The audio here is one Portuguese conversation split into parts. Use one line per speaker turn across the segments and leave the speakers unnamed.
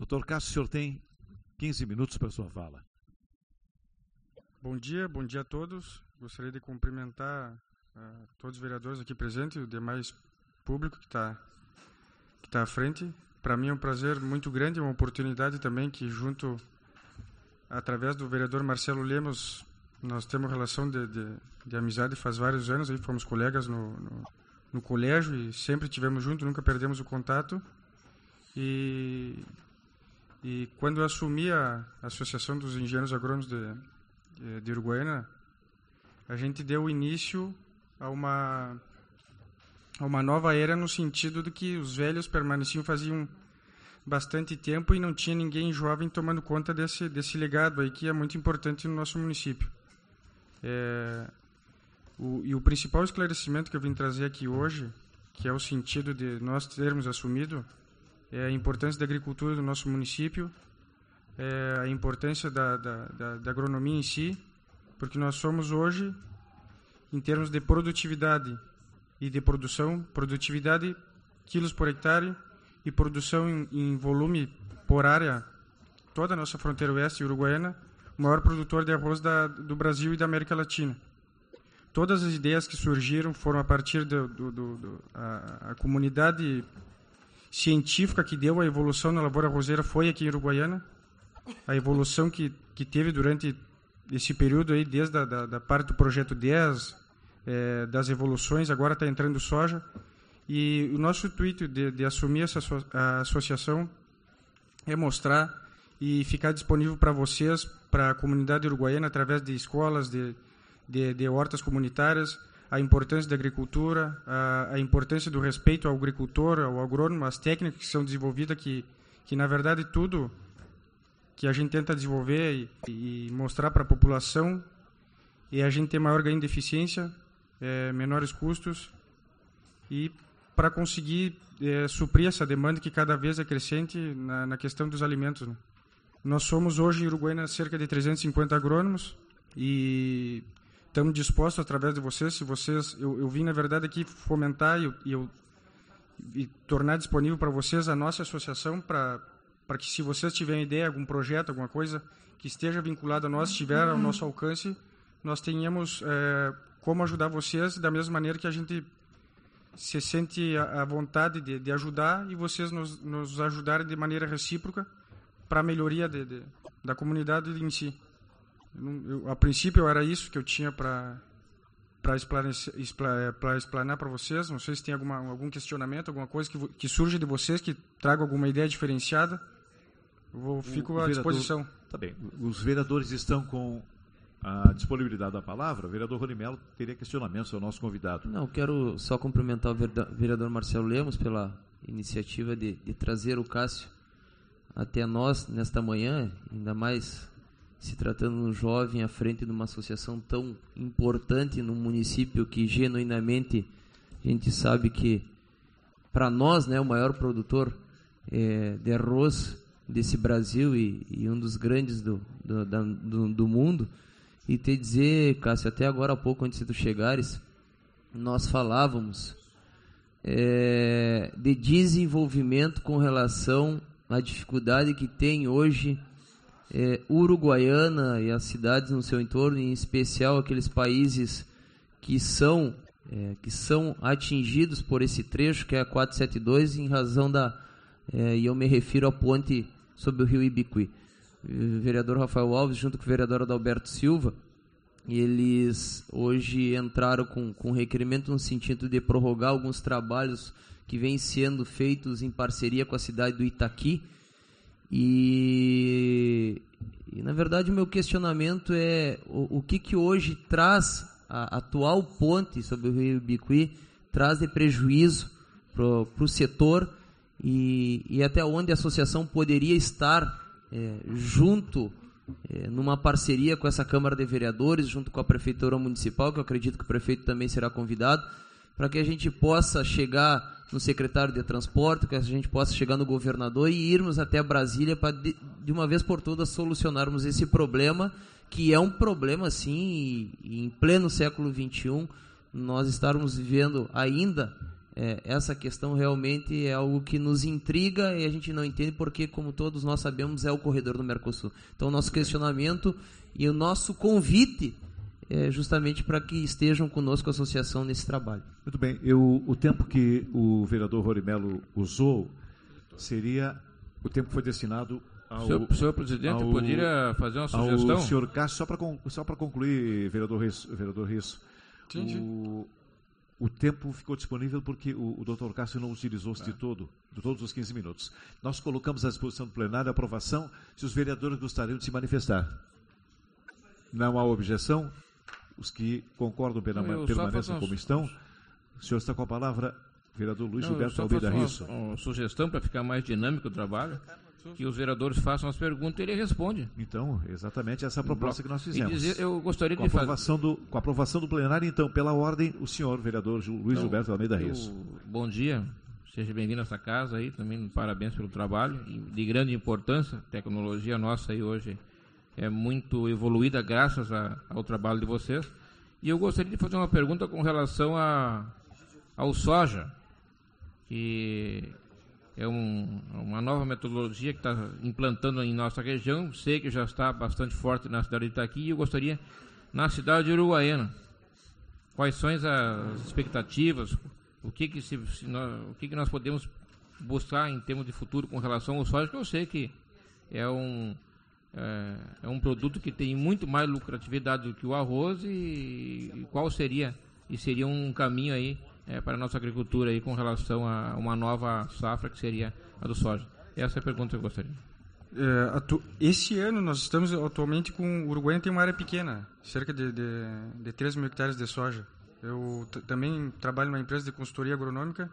Doutor Cássio, o senhor tem 15 minutos para a sua fala.
Bom dia a todos. Gostaria de cumprimentar todos os vereadores aqui presentes e o demais público que está à frente. Para mim é um prazer muito grande, uma oportunidade também que através do vereador Marcelo Lemos, nós temos relação de amizade faz vários anos, aí fomos colegas no colégio e sempre estivemos juntos, nunca perdemos o contato. E quando eu assumi a Associação dos Engenheiros Agrônomos de Uruguaiana, a gente deu início a uma nova era no sentido de que os velhos permaneciam faziam bastante tempo e não tinha ninguém jovem tomando conta desse legado aí que é muito importante no nosso município. O principal esclarecimento que eu vim trazer aqui hoje, que é o sentido de nós termos assumido, é a importância da agricultura do nosso município, a importância da agronomia em si, porque nós somos hoje, em termos de produtividade e de produtividade, quilos por hectare, e produção em volume por área, toda a nossa fronteira oeste uruguaiana, o maior produtor de arroz do Brasil e da América Latina. Todas as ideias que surgiram foram a partir da comunidade científica que deu a evolução na lavoura arrozeira foi aqui em Uruguaiana. A evolução que teve durante esse período aí, desde da parte do projeto 10, das evoluções, agora está entrando soja. E o nosso intuito de assumir a associação é mostrar e ficar disponível para vocês, para a comunidade uruguaiana, através de escolas, de hortas comunitárias, a importância da agricultura, a importância do respeito ao agricultor, ao agrônomo, as técnicas que são desenvolvidas, que na verdade tudo que a gente tenta desenvolver e mostrar para a população é a gente ter maior ganho de eficiência, menores custos e para conseguir suprir essa demanda que cada vez é crescente na questão dos alimentos, né? Nós somos hoje em Uruguaiana cerca de 350 agrônomos e estamos dispostos, através de vocês, eu vim na verdade aqui fomentar e tornar disponível para vocês a nossa associação para que, se vocês tiverem ideia, algum projeto, alguma coisa que esteja vinculado a nós, estiver ao nosso alcance, nós tenhamos como ajudar vocês da mesma maneira que a gente se sente à vontade de ajudar e vocês nos ajudarem de maneira recíproca para a melhoria da comunidade em si. A princípio era isso que eu tinha para explanar para vocês. Não sei se tem algum questionamento, alguma coisa que surge de vocês, que traga alguma ideia diferenciada. Fico à disposição.
Tá bem. Os vereadores estão com a disponibilidade da palavra. O vereador Rony Melo teria questionamentos ao nosso convidado.
Não, quero só cumprimentar o vereador Marcelo Lemos pela iniciativa de trazer o Cássio até nós nesta manhã, ainda mais se tratando de um jovem à frente de uma associação tão importante num município que genuinamente a gente sabe que para nós, né, o maior produtor de arroz desse Brasil e um dos grandes do mundo. E te dizer, Cássio, até agora há pouco, antes de tu chegares, nós falávamos de desenvolvimento com relação à dificuldade que tem hoje Uruguaiana e as cidades no seu entorno, em especial aqueles países que são atingidos por esse trecho, que é a 472, em razão e eu me refiro à ponte sobre o rio Ibiqui. O vereador Rafael Alves, junto com o vereador Adalberto Silva, eles hoje entraram com requerimento no sentido de prorrogar alguns trabalhos que vêm sendo feitos em parceria com a cidade do Itaqui. E na verdade, o meu questionamento é o que hoje traz a atual ponte sobre o rio Ibiqui, traz de prejuízo para o setor e até onde a associação poderia estar junto, numa parceria com essa Câmara de Vereadores, junto com a Prefeitura Municipal, que eu acredito que o prefeito também será convidado, para que a gente possa chegar no secretário de Transporte, que a gente possa chegar no governador e irmos até Brasília para, de uma vez por todas, solucionarmos esse problema, que é um problema, sim, e em pleno século XXI, nós estarmos vivendo ainda essa questão realmente é algo que nos intriga e a gente não entende porque, como todos nós sabemos, é o corredor do Mercosul. Então, o nosso questionamento e o nosso convite é justamente para que estejam conosco a associação nesse trabalho.
Muito bem. O tempo que o vereador Rony Melo usou seria o tempo que foi destinado ao...
Senhor presidente, poderia fazer uma sugestão?
Ao senhor Cássio, só para concluir, vereador Risso.
Sim.
O tempo ficou disponível porque o doutor Cássio não utilizou-se de todos os 15 minutos. Nós colocamos à disposição do plenário a aprovação se os vereadores gostariam de se manifestar. Não há objeção. Os que concordam permaneçam como estão. O senhor está com a palavra, vereador Luiz Gilberto Almeida Risso.
Uma sugestão para ficar mais dinâmico o trabalho, que os vereadores façam as perguntas e ele responde.
Então, exatamente essa proposta que nós fizemos.
Eu gostaria
com a aprovação do plenário, então, pela ordem, o senhor, vereador Luiz Gilberto Almeida Risso.
Bom dia, seja bem-vindo a essa casa aí, também parabéns pelo trabalho, de grande importância, a tecnologia nossa aí hoje é muito evoluída graças ao trabalho de vocês. E eu gostaria de fazer uma pergunta com relação ao soja, que é uma nova metodologia que está implantando em nossa região. Sei que já está bastante forte na cidade de Itaqui e eu gostaria, na cidade de Uruguaiana, quais são as expectativas, o que nós podemos buscar em termos de futuro com relação ao soja, que eu sei que é um produto que tem muito mais lucratividade do que o arroz e qual seria um caminho aí para a nossa agricultura aí com relação a uma nova safra que seria a do soja. Essa é a pergunta que eu gostaria.
Esse ano nós estamos atualmente com o Uruguaiana tem uma área pequena, cerca de 3 mil hectares de soja. Eu também trabalho numa empresa de consultoria agronômica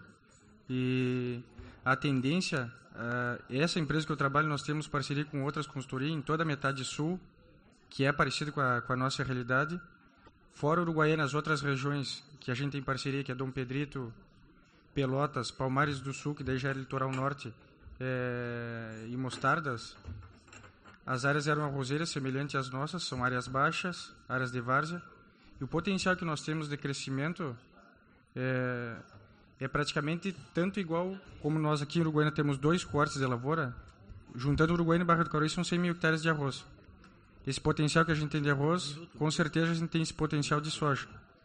e a tendência, essa empresa que eu trabalho, nós temos parceria com outras consultorias em toda a metade sul, que é parecido com a nossa realidade. Fora Uruguaiana, as outras regiões que a gente tem parceria, que é Dom Pedrito, Pelotas, Palmares do Sul, que daí já é litoral norte, e Mostardas, as áreas eram arrozeiras semelhantes às nossas, são áreas baixas, áreas de várzea, e o potencial que nós temos de crescimento é praticamente tanto igual como nós aqui em Uruguaiana temos 2 cortes de lavoura, juntando Uruguaiana e Barra do Caruí são 100 mil hectares de arroz. Esse potencial que a gente tem de arroz, com certeza a gente tem esse potencial de soja.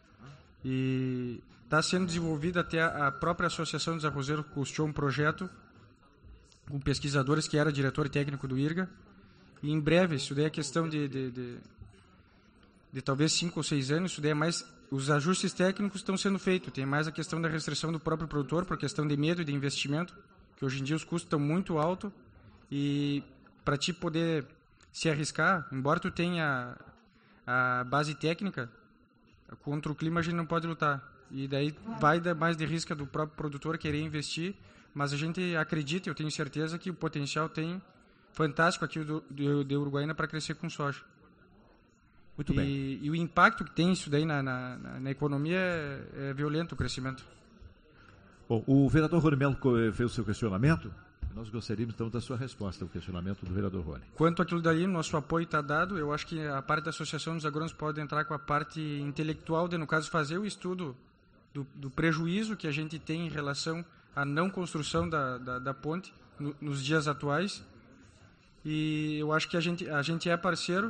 E está sendo desenvolvido, até a própria Associação dos Arrozeiros custeou um projeto com pesquisadores que era diretor técnico do IRGA. E em breve, isso daí é questão de talvez 5 ou 6 anos, isso daí é mais... Os ajustes técnicos estão sendo feitos, tem mais a questão da restrição do próprio produtor, por questão de medo e de investimento, que hoje em dia os custos estão muito altos, e para ti poder se arriscar, embora tu tenha a base técnica, contra o clima a gente não pode lutar, e daí vai dar mais de risco do próprio produtor querer investir, mas a gente acredita, eu tenho certeza que o potencial tem fantástico aqui de Uruguaiana para crescer com soja.
Muito bem.
E o impacto que tem isso daí na economia é violento, o crescimento.
Bom, o vereador Rony Melo fez o seu questionamento. Nós gostaríamos, então, da sua resposta ao questionamento do vereador Rony.
Quanto àquilo daí, nosso apoio está dado. Eu acho que a parte da Associação dos Agrônomos pode entrar com a parte intelectual, de, no caso, fazer o estudo do prejuízo que a gente tem em relação à não construção da ponte nos dias atuais. E eu acho que a gente é parceiro.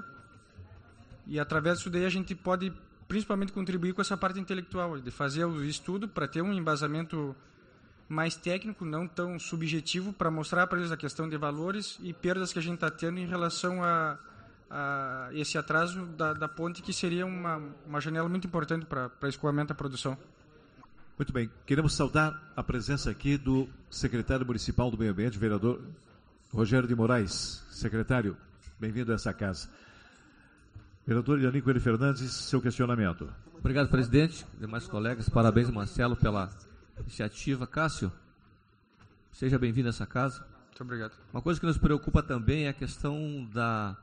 E através disso daí a gente pode principalmente contribuir com essa parte intelectual, de fazer o estudo para ter um embasamento mais técnico, não tão subjetivo, para mostrar para eles a questão de valores e perdas que a gente está tendo em relação a esse atraso da ponte, que seria uma janela muito importante para escoamento da produção.
Muito bem. Queremos saudar a presença aqui do secretário municipal do Meio Ambiente, vereador Rogério de Moraes. Secretário, bem-vindo a essa casa. Vereador Yanin Coelho Fernandes, seu questionamento.
Obrigado, presidente. Demais colegas, parabéns, Marcelo, pela iniciativa. Cássio, seja bem-vindo a essa casa.
Muito obrigado.
Uma coisa que nos preocupa também é a questão da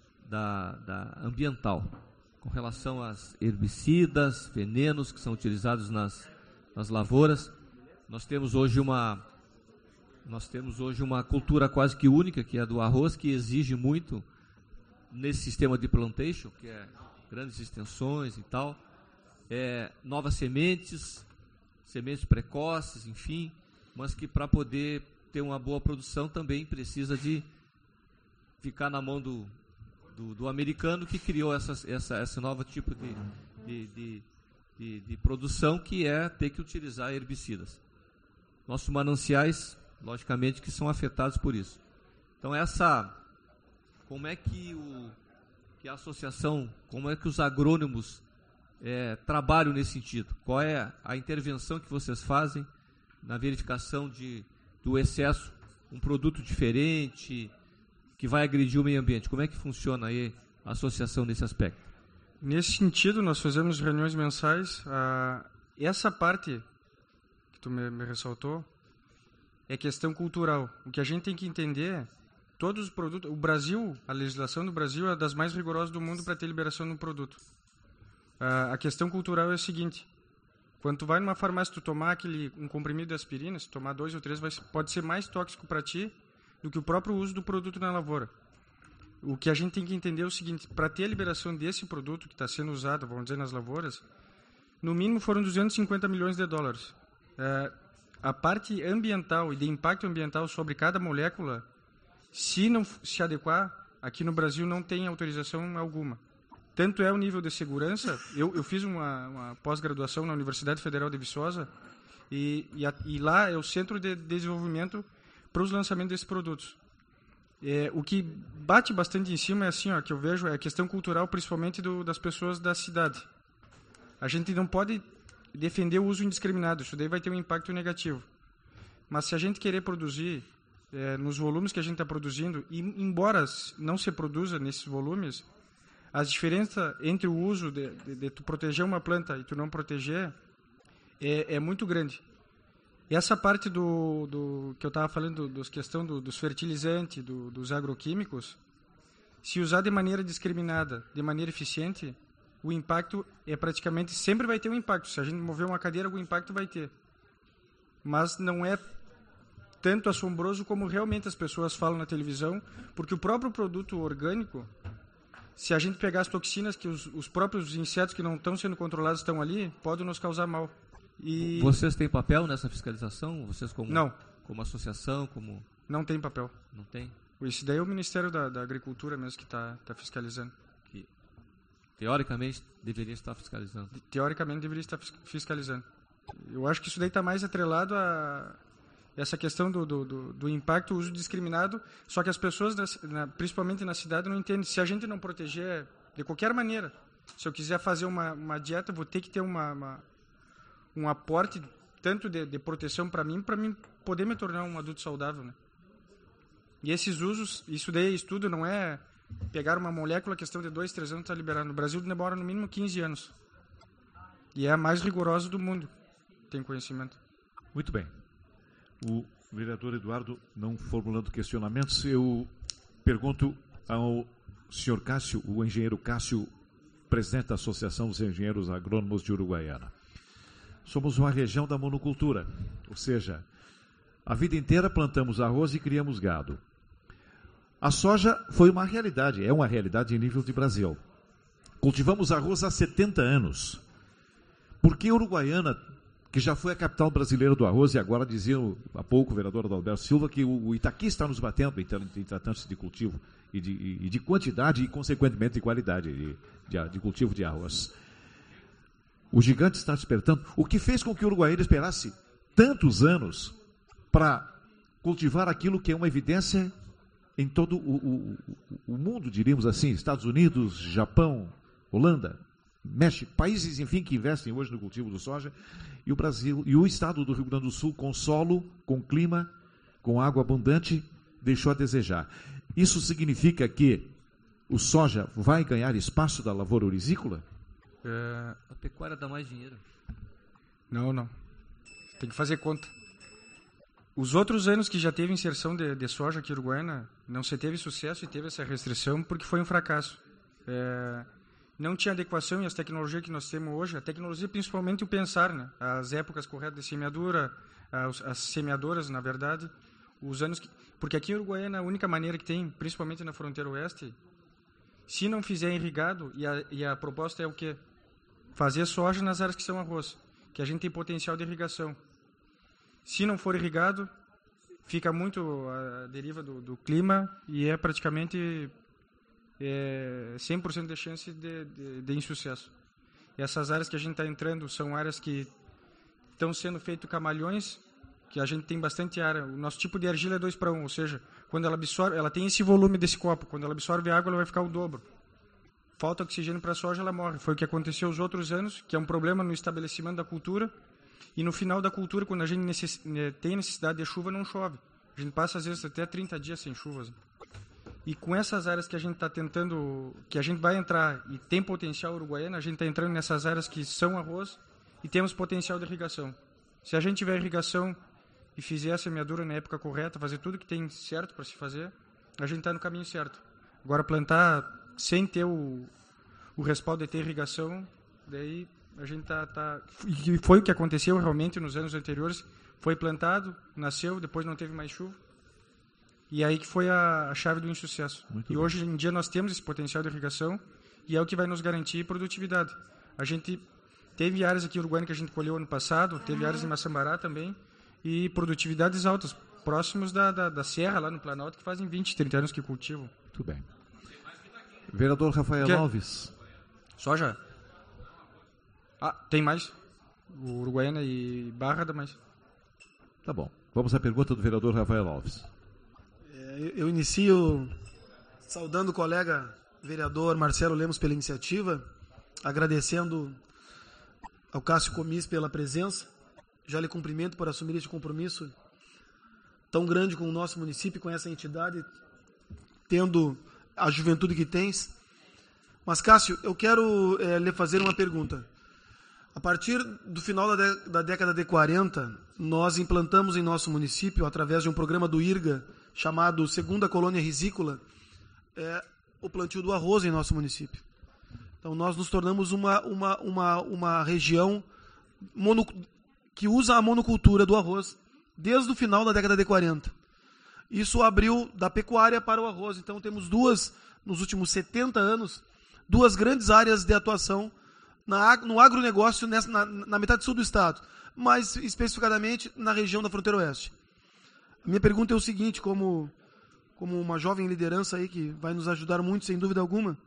ambiental, com relação às herbicidas, venenos que são utilizados nas lavouras. Nós temos hoje uma cultura quase que única, que é a do arroz, que exige muito nesse sistema de plantation, que é grandes extensões e tal, novas sementes, sementes precoces, enfim, mas que para poder ter uma boa produção também precisa de ficar na mão do americano, que criou esse novo tipo de produção, que é ter que utilizar herbicidas. Nossos mananciais, logicamente, que são afetados por isso. Então, como é que a associação, como é que os agrônomos trabalham nesse sentido? Qual é a intervenção que vocês fazem na verificação do excesso, um produto diferente, que vai agredir o meio ambiente? Como é que funciona aí a associação nesse aspecto?
Nesse sentido, nós fazemos reuniões mensais. Essa parte que tu me ressaltou é questão cultural. O que a gente tem que entender, todos os produtos... O Brasil, a legislação do Brasil é das mais rigorosas do mundo para ter liberação do produto. A questão cultural é o seguinte: quando tu vai numa farmácia, tu tomar um comprimido de aspirina, se tomar 2 ou 3, pode ser mais tóxico para ti do que o próprio uso do produto na lavoura. O que a gente tem que entender é o seguinte: para ter a liberação desse produto que está sendo usado, vamos dizer, nas lavouras, no mínimo foram 250 milhões de dólares. A parte ambiental e de impacto ambiental sobre cada molécula, se não se adequar, aqui no Brasil não tem autorização alguma. Tanto é o nível de segurança. Eu fiz uma pós-graduação na Universidade Federal de Viçosa e lá é o centro de desenvolvimento para os lançamentos desses produtos. O que bate bastante em cima é assim, que eu vejo, é a questão cultural, principalmente das pessoas da cidade. A gente não pode defender o uso indiscriminado, isso daí vai ter um impacto negativo. Mas se a gente querer produzir nos volumes que a gente está produzindo, e embora não se produza nesses volumes, a diferença entre o uso de tu proteger uma planta e tu não proteger é muito grande. E essa parte do que eu estava falando, dos questão dos fertilizantes, dos agroquímicos, se usar de maneira discriminada, de maneira eficiente, o impacto praticamente sempre vai ter um impacto. Se a gente mover uma cadeira, o impacto vai ter. Mas não é tanto assombroso como realmente as pessoas falam na televisão, porque o próprio produto orgânico, se a gente pegar as toxinas que os próprios insetos que não estão sendo controlados estão ali, podem nos causar mal. E...
Vocês têm papel nessa fiscalização? Vocês
Não.
Como associação?
Não tem papel.
Não tem?
Isso daí é o Ministério da Agricultura mesmo que está fiscalizando.
Que, teoricamente, deveria estar fiscalizando.
Teoricamente, deveria estar fiscalizando. Eu acho que isso daí está mais atrelado a essa questão do impacto, uso discriminado, só que as pessoas, principalmente na cidade, não entendem. Se a gente não proteger de qualquer maneira, se eu quiser fazer uma dieta, eu vou ter que ter um aporte tanto de proteção para mim poder me tornar um adulto saudável, né? E esses usos, isso daí estudo, não é pegar uma molécula, questão de 2, 3 anos está liberado. No Brasil demora no mínimo 15 anos. E é a mais rigorosa do mundo, tem conhecimento.
Muito bem. O vereador Eduardo não formulando questionamentos, eu pergunto ao senhor Cássio, o engenheiro Cássio, presidente da Associação dos Engenheiros Agrônomos de Uruguaiana. Somos uma região da monocultura, ou seja, a vida inteira plantamos arroz e criamos gado. A soja foi uma realidade, é uma realidade em nível de Brasil. Cultivamos arroz há 70 anos. Por que Uruguaiana, que já foi a capital brasileira do arroz, e agora dizia há pouco o vereador Adalberto Silva que o Itaqui está nos batendo em tratando-se de cultivo e de quantidade e, consequentemente, de qualidade de cultivo de arroz. O gigante está despertando. O que fez com que o Uruguaiana esperasse tantos anos para cultivar aquilo que é uma evidência em todo o mundo, diríamos assim, Estados Unidos, Japão, Holanda, México, países, enfim, que investem hoje no cultivo do soja, e o Brasil, e o estado do Rio Grande do Sul, com solo, com clima, com água abundante, deixou a desejar. Isso significa que o soja vai ganhar espaço da lavoura orizícola?
A pecuária dá mais dinheiro.
Não. Tem que fazer conta. Os outros anos que já teve inserção de soja aqui em Uruguaiana, não se teve sucesso e teve essa restrição porque foi um fracasso. Não tinha adequação e as tecnologias que nós temos hoje, a tecnologia principalmente o pensar, né? As épocas corretas de semeadura, as semeadoras, na verdade, os anos porque aqui em Uruguaiana a única maneira que tem, principalmente na fronteira oeste, se não fizer irrigado, e a proposta é o quê? Fazer soja nas áreas que são arroz. que a gente tem potencial de irrigação. Se não for irrigado, fica muito a deriva do clima e é praticamente 100% de chance de insucesso. E essas áreas que a gente está entrando são áreas que estão sendo feitos camalhões, que a gente tem bastante área. O nosso tipo de argila é 2:1, ou seja, quando ela absorve, ela tem esse volume desse copo, quando ela absorve água, ela vai ficar o dobro. Falta oxigênio para a soja, ela morre. Foi o que aconteceu os outros anos, que é um problema no estabelecimento da cultura. E no final da cultura, quando a gente tem necessidade de chuva, não chove. A gente passa, às vezes, até 30 dias sem chuvas. E com essas áreas que a gente está tentando, que a gente vai entrar e tem potencial Uruguaiana, a gente está entrando nessas áreas que são arroz e temos potencial de irrigação. Se a gente tiver irrigação e fizer a semeadura na época correta, fazer tudo que tem certo para se fazer, a gente está no caminho certo. Agora, plantar sem ter o respaldo de ter irrigação, daí a gente tá. E foi o que aconteceu realmente nos anos anteriores. Foi plantado, nasceu, depois não teve mais chuva. E aí que foi a chave do insucesso. Muito e bom. Hoje em dia nós temos esse potencial de irrigação e é o que vai nos garantir produtividade. A gente teve áreas aqui em Uruguaiana que a gente colheu ano passado, teve áreas em Maçambará também, e produtividades altas, próximos da Serra, lá no Planalto, que fazem 20, 30 anos que cultivam.
Muito bem. Vereador Rafael Alves.
Soja? Tem mais. O Uruguaiana e Barra dá mais.
Tá bom. Vamos à pergunta do vereador Rafael Alves.
Eu inicio saudando o colega vereador Marcelo Lemos pela iniciativa, agradecendo ao Cássio Comis pela presença. Já lhe cumprimento por assumir este compromisso tão grande com o nosso município, com essa entidade, tendo a juventude que tens. Mas, Cássio, eu quero lhe fazer uma pergunta. A partir do final da década de 40, nós implantamos em nosso município, através de um programa do IRGA, chamado Segunda Colônia Risícola, o plantio do arroz em nosso município. Então, nós nos tornamos uma região que usa a monocultura do arroz desde o final da década de 40. Isso abriu da pecuária para o arroz. Então, temos nos últimos 70 anos, duas grandes áreas de atuação no agronegócio na metade sul do estado, mas especificadamente na região da fronteira oeste. A minha pergunta é o seguinte, como uma jovem liderança aí que vai nos ajudar muito, sem dúvida alguma.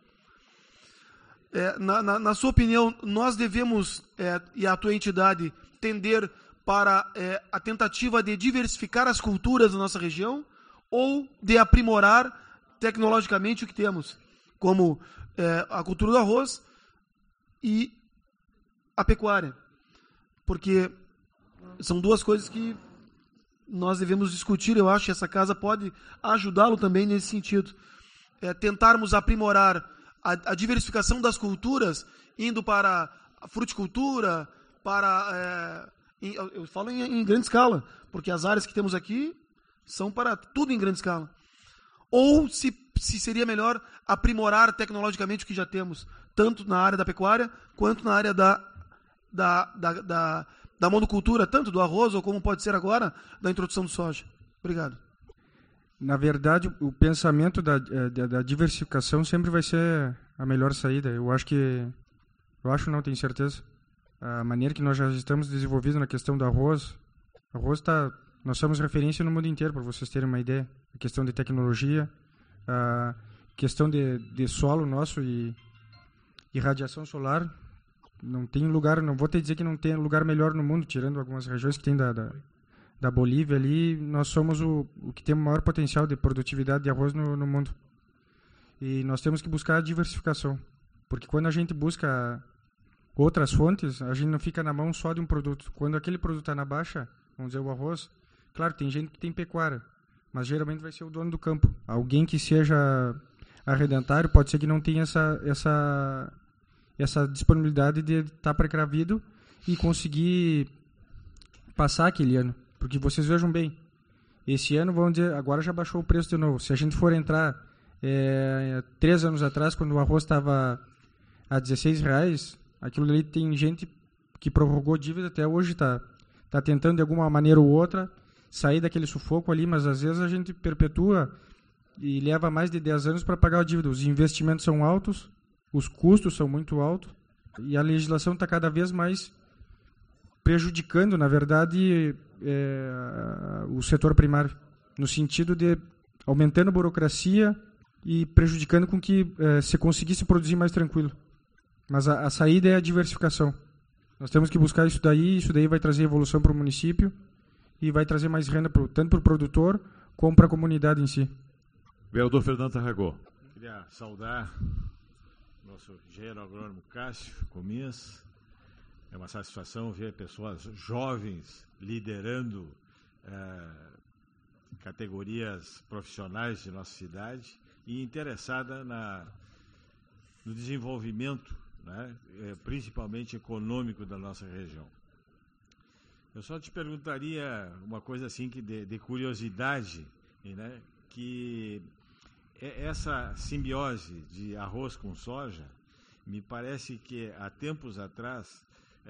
Na sua opinião, nós devemos, e a tua entidade, tender para a tentativa de diversificar as culturas da nossa região ou de aprimorar tecnologicamente o que temos, como a cultura do arroz e a pecuária? Porque são duas coisas que nós devemos discutir. Eu acho que essa casa pode ajudá-lo também nesse sentido. Tentarmos aprimorar a diversificação das culturas, indo para a fruticultura, eu falo em grande escala, porque as áreas que temos aqui são para tudo em grande escala. Ou se seria melhor aprimorar tecnologicamente o que já temos, tanto na área da pecuária, quanto na área da monocultura, tanto do arroz, ou como pode ser agora, da introdução do soja. Obrigado.
Na verdade, o pensamento da diversificação sempre vai ser a melhor saída. Não tenho certeza. A maneira que nós já estamos desenvolvidos na questão do arroz, nós somos referência no mundo inteiro, para vocês terem uma ideia. A questão de tecnologia, a questão de solo nosso e radiação solar. Não tem lugar, não vou te dizer que não tem lugar melhor no mundo, tirando algumas regiões que tem da Bolívia ali, nós somos o que tem o maior potencial de produtividade de arroz no mundo. E nós temos que buscar a diversificação, porque quando a gente busca outras fontes, a gente não fica na mão só de um produto. Quando aquele produto está na baixa, vamos dizer o arroz, claro, tem gente que tem pecuária, mas geralmente vai ser o dono do campo. Alguém que seja arrendatário pode ser que não tenha essa disponibilidade de estar precavido e conseguir passar aquele ano. Porque vocês vejam bem, esse ano, vamos dizer, agora já baixou o preço de novo. Se a gente for entrar 3 anos atrás, quando o arroz estava a R$16, aquilo ali tem gente que prorrogou dívida até hoje, tá tentando de alguma maneira ou outra sair daquele sufoco ali, mas às vezes a gente perpetua e leva mais de 10 anos para pagar a dívida. Os investimentos são altos, os custos são muito altos e a legislação está cada vez mais prejudicando, na verdade, o setor primário, no sentido de aumentando a burocracia e prejudicando com que se conseguisse produzir mais tranquilo. Mas a saída é a diversificação. Nós temos que buscar isso daí vai trazer evolução para o município e vai trazer mais renda tanto para o produtor como para a comunidade em si.
Vereador Fernando Tarragó. Queria saudar nosso engenheiro agrônomo Cássio Comis. É uma satisfação ver pessoas jovens liderando categorias profissionais de nossa cidade e interessada no desenvolvimento, né, principalmente econômico da nossa região. Eu só te perguntaria uma coisa assim que de curiosidade, né, que essa simbiose de arroz com soja, me parece que há tempos atrás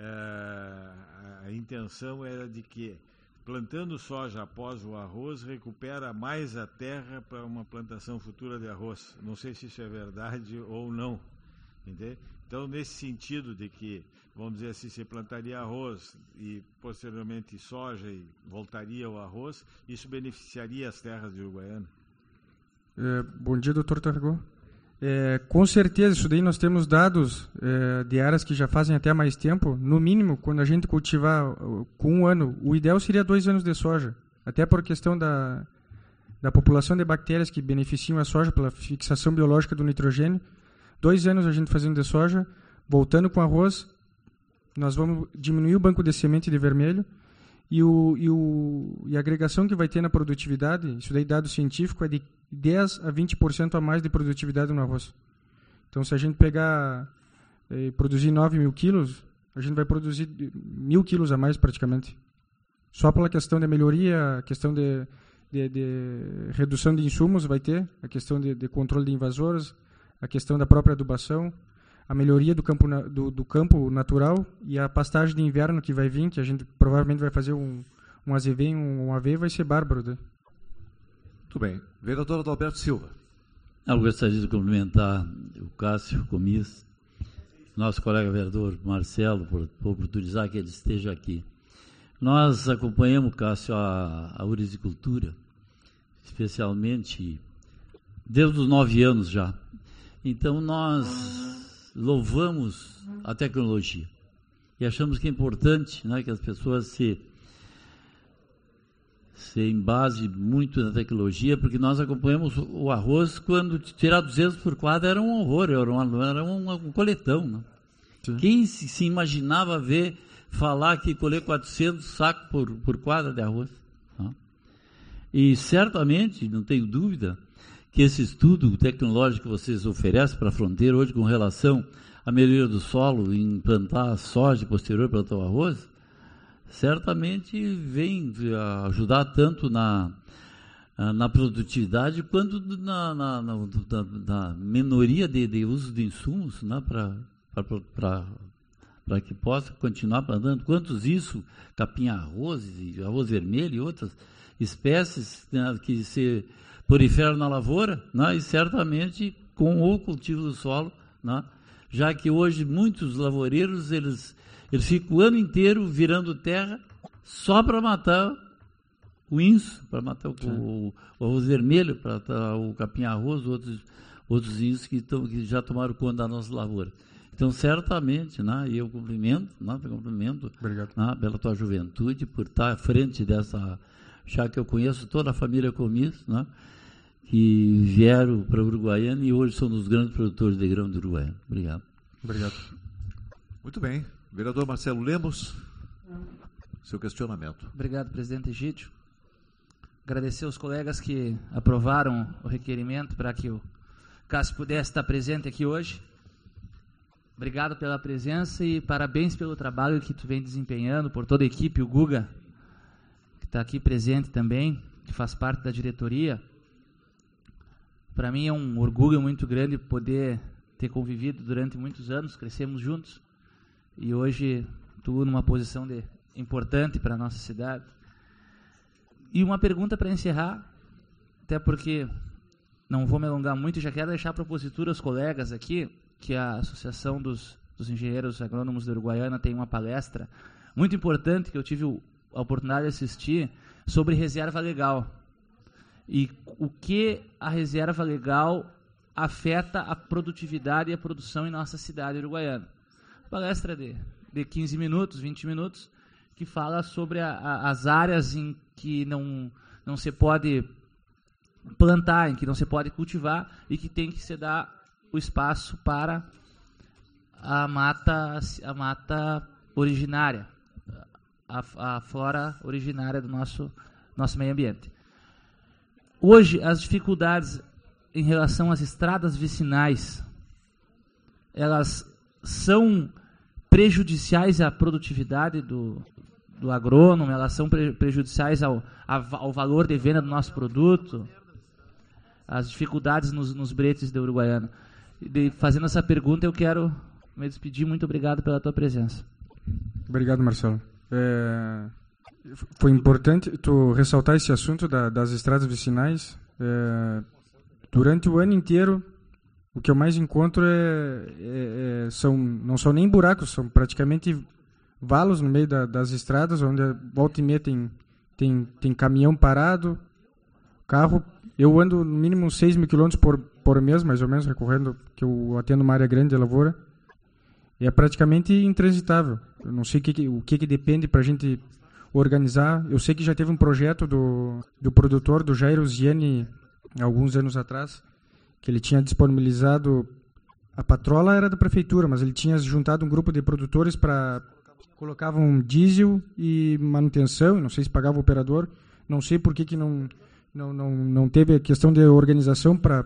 a intenção era de que plantando soja após o arroz recupera mais a terra para uma plantação futura de arroz. Não sei se isso é verdade ou não, entende? Então, nesse sentido de que, vamos dizer assim, se plantaria arroz e posteriormente soja e voltaria ao arroz, isso beneficiaria as terras de Uruguaiana?
Bom dia, doutor Tarragó. Com certeza, isso daí nós temos dados de áreas que já fazem até mais tempo. No mínimo, quando a gente cultivar com 1 ano, o ideal seria 2 anos de soja. Até por questão da população de bactérias que beneficiam a soja pela fixação biológica do nitrogênio. 2 anos a gente fazendo de soja, voltando com arroz, nós vamos diminuir o banco de semente de vermelho e a agregação que vai ter na produtividade, isso daí dado científico, é de 10 a 20% a mais de produtividade no arroz. Então, se a gente pegar e produzir 9.000 quilos, a gente vai produzir 1.000 quilos a mais praticamente. Só pela questão de melhoria, a questão de redução de insumos vai ter, a questão de controle de invasores, a questão da própria adubação, a melhoria do campo natural e a pastagem de inverno que vai vir, que a gente provavelmente vai fazer um AZV, um AV, vai ser bárbaro. Né?
Muito bem. Vereador Adalberto Silva.
Eu gostaria de cumprimentar o Cássio Comis, nosso colega vereador Marcelo, por oportunizar que ele esteja aqui. Nós acompanhamos, Cássio, a urizicultura, especialmente desde os 9 anos já. Então, nós louvamos a tecnologia e achamos que é importante, né, que as pessoas se embasem muito na tecnologia, porque nós acompanhamos o arroz quando tirar 200 por quadra era um horror, era um coletão. Né? Quem se imaginava falar que colher 400 sacos por quadra de arroz? Né? E certamente, não tenho dúvida, que esse estudo tecnológico que vocês oferecem para a fronteira hoje com relação à melhoria do solo, em plantar a soja e posterior plantar o arroz, certamente vem ajudar tanto na produtividade quanto na minoria de uso de insumos, né, para que possa continuar plantando. Quantos isso, capim-arroz, arroz vermelho e outras espécies, né, que se proliferam na lavoura, né, e certamente com o cultivo do solo, né, já que hoje muitos lavoureiros eles ficam o ano inteiro virando terra só para matar o inso, para matar o arroz vermelho, para matar o capim-arroz, outros insos que já tomaram conta da nossa lavoura. Então, certamente, né, eu cumprimento, né, pela tua juventude, por estar à frente dessa, já que eu conheço toda a família Comis, né, que vieram para Uruguaiana e hoje são dos grandes produtores de grão de Uruguaiana. Obrigado.
Obrigado. Muito bem. Vereador Marcelo Lemos, seu questionamento.
Obrigado, presidente Egídio. Agradecer aos colegas que aprovaram o requerimento para que o Cássio pudesse estar presente aqui hoje. Obrigado pela presença e parabéns pelo trabalho que tu vem desempenhando, por toda a equipe, o Guga, que está aqui presente também, que faz parte da diretoria. Para mim é um orgulho muito grande poder ter convivido durante muitos anos, crescemos juntos, e hoje tu numa posição importante para a nossa cidade. E uma pergunta para encerrar, até porque não vou me alongar muito, já quero deixar a propositura aos colegas aqui, que a Associação dos Engenheiros Agrônomos da Uruguaiana tem uma palestra muito importante que eu tive a oportunidade de assistir sobre reserva legal. E o que a reserva legal afeta a produtividade e a produção em nossa cidade uruguaiana. Palestra de 15 minutos, 20 minutos, que fala sobre as áreas em que não se pode plantar, em que não se pode cultivar e que tem que se dar o espaço para a mata originária, a flora originária do nosso meio ambiente. Hoje, as dificuldades em relação às estradas vicinais, elas são prejudiciais à produtividade do agrônomo, elas são prejudiciais ao valor de venda do nosso produto, as dificuldades nos bretes da Uruguaiana. Fazendo essa pergunta, eu quero me despedir. Muito obrigado pela tua presença.
Obrigado, Marcelo. Foi importante tu ressaltar esse assunto das estradas vicinais. Durante o ano inteiro, o que eu mais encontro não são nem buracos, são praticamente valos no meio das estradas, onde volta e meia tem caminhão parado, carro. Eu ando no mínimo 6 mil quilômetros por mês, mais ou menos, recorrendo, que eu atendo uma área grande de lavoura. E é praticamente intransitável. Eu não sei o que depende para a gente organizar. Eu sei que já teve um projeto do produtor, do Jairo Ziani, alguns anos atrás, que ele tinha disponibilizado. A patrola era da prefeitura, mas ele tinha juntado um grupo de produtores para colocavam diesel e manutenção, não sei se pagava o operador, não sei por que não teve a questão de organização para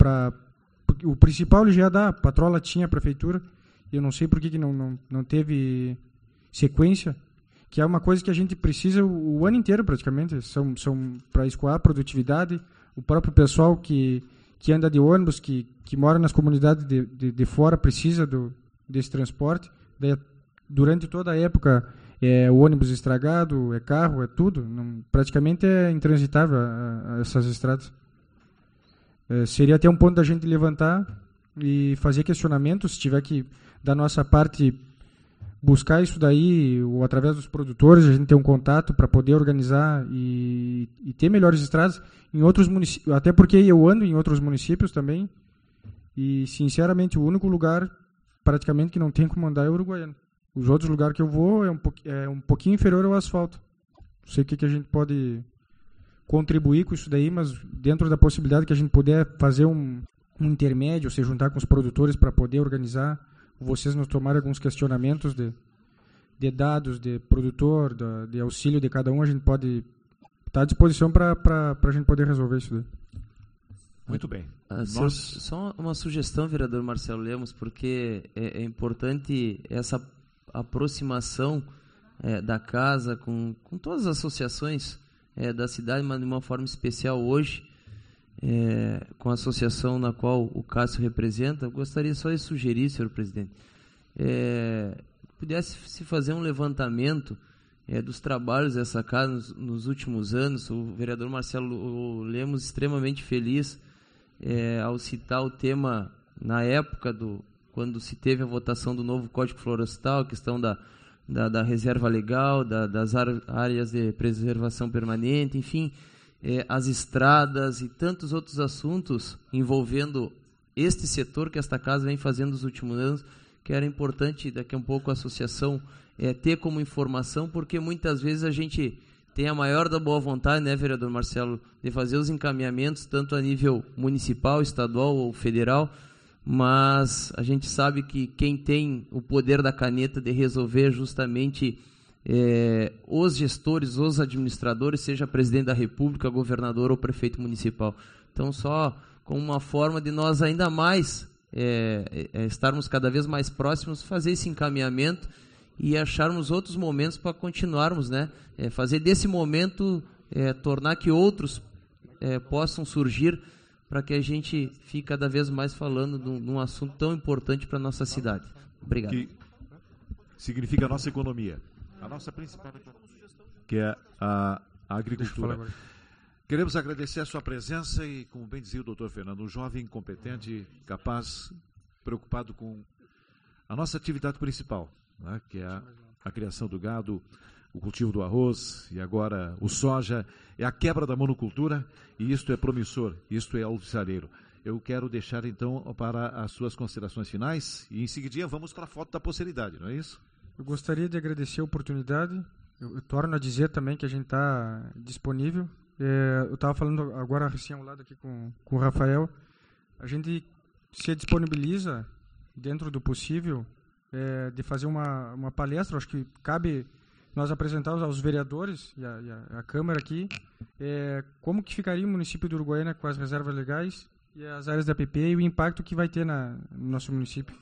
o principal ele já dá, a patrola tinha a prefeitura, e eu não sei por que não teve sequência, que é uma coisa que a gente precisa o ano inteiro praticamente, são para escoar a produtividade, o próprio pessoal que anda de ônibus, que mora nas comunidades de fora precisa desse transporte. Daí, durante toda a época é o ônibus estragado, é carro, é tudo. Praticamente é intransitável essas estradas. Seria até um ponto da gente levantar e fazer questionamentos, se tiver que, da nossa parte, buscar isso daí, ou através dos produtores, a gente ter um contato para poder organizar e ter melhores estradas em outros municípios, até porque eu ando em outros municípios também, e sinceramente o único lugar praticamente que não tem como andar é o Uruguaiano. Os outros lugares que eu vou é um pouquinho inferior ao asfalto. Não sei o que a gente pode contribuir com isso daí, mas dentro da possibilidade que a gente puder fazer um intermédio, se juntar com os produtores para poder organizar, vocês nos tomarem alguns questionamentos de dados, de produtor, de auxílio de cada um, a gente pode estar à disposição para a gente poder resolver isso daí.
Muito bem.
Só uma sugestão, vereador Marcelo Lemos, porque é importante essa aproximação da casa com todas as associações da cidade, mas de uma forma especial hoje, com a associação na qual o Cássio representa. Eu gostaria só de sugerir, senhor presidente, pudesse se fazer um levantamento dos trabalhos dessa casa nos últimos anos. O vereador Marcelo Lemos extremamente feliz ao citar o tema na época quando se teve a votação do novo Código Florestal, a questão da reserva legal, das áreas de preservação permanente, enfim, as estradas e tantos outros assuntos envolvendo este setor que esta casa vem fazendo nos últimos anos, que era importante daqui a um pouco a associação ter como informação, porque muitas vezes a gente tem a maior da boa vontade, né, vereador Marcelo, de fazer os encaminhamentos tanto a nível municipal, estadual ou federal, mas a gente sabe que quem tem o poder da caneta de resolver justamente os gestores, os administradores, seja presidente da República, governador ou prefeito municipal. Então, só como uma forma de nós ainda mais estarmos cada vez mais próximos, fazer esse encaminhamento e acharmos outros momentos para continuarmos, né? Fazer desse momento, tornar que outros possam surgir, para que a gente fique cada vez mais falando de um assunto tão importante para a nossa cidade. Obrigado.
Que significa a nossa economia. A nossa principal economia, que é a agricultura. Queremos agradecer a sua presença e, como bem dizia o doutor Fernando, um jovem competente, capaz, preocupado com a nossa atividade principal, né, que é a criação do gado, o cultivo do arroz e agora o soja, é a quebra da monocultura e isto é promissor, isto é alvissareiro. Eu quero deixar então para as suas considerações finais e em seguida vamos para a foto da posteridade, não é isso?
Eu gostaria de agradecer a oportunidade, eu torno a dizer também que a gente está disponível. Eu estava falando agora recém ao lado aqui com o Rafael, a gente se disponibiliza dentro do possível de fazer uma palestra, acho que cabe nós apresentarmos aos vereadores e a Câmara aqui como que ficaria o município de Uruguaiana com as reservas legais e as áreas da APP e o impacto que vai ter no nosso município.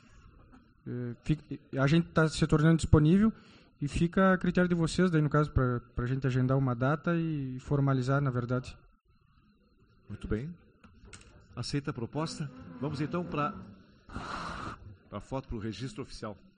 A gente está se tornando disponível e fica a critério de vocês, daí no caso, para a gente agendar uma data e formalizar, na verdade.
Muito bem. Aceita a proposta? Vamos então para a foto, para o registro oficial.